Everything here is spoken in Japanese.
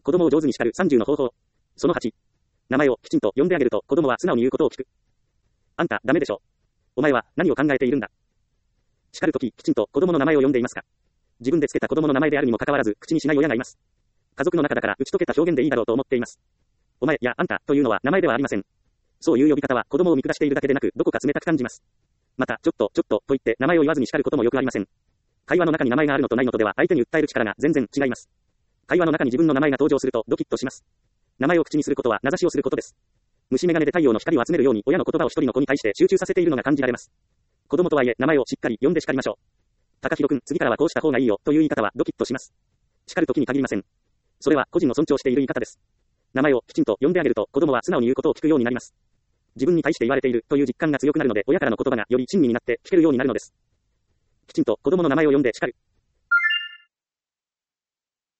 子供を上手に叱る30の方法。その8。名前をきちんと呼んであげると子供は素直に言うことを聞く。あんた、ダメでしょ。お前は何を考えているんだ。叱るとき、きちんと子供の名前を呼んでいますか。自分でつけた子供の名前であるにもかかわらず、口にしない親がいます。家族の中だから打ち解けた表現でいいだろうと思っています。お前やあんたというのは名前ではありません。そういう呼び方は子供を見下しているだけでなく、どこか冷たく感じます。また、ちょっとと言って名前を言わずに叱ることもよくありません。会話の中に名前があるのとないのとでは相手に訴える力が全然違います。会話の中に自分の名前が登場するとドキッとします。名前を口にすることは名指しをすることです。虫眼鏡で太陽の光を集めるように親の言葉を一人の子に対して集中させているのが感じられます。子供とはいえ名前をしっかり呼んで叱りましょう。高弘くん、次からはこうした方がいいよという言い方はドキッとします。叱るときに限りません。それは個人の尊重している言い方です。名前をきちんと呼んであげると子供は素直に言うことを聞くようになります。自分に対して言われているという実感が強くなるので親からの言葉がより親身になって聞けるようになるのです。きちんと子供の名前を呼んで叱る。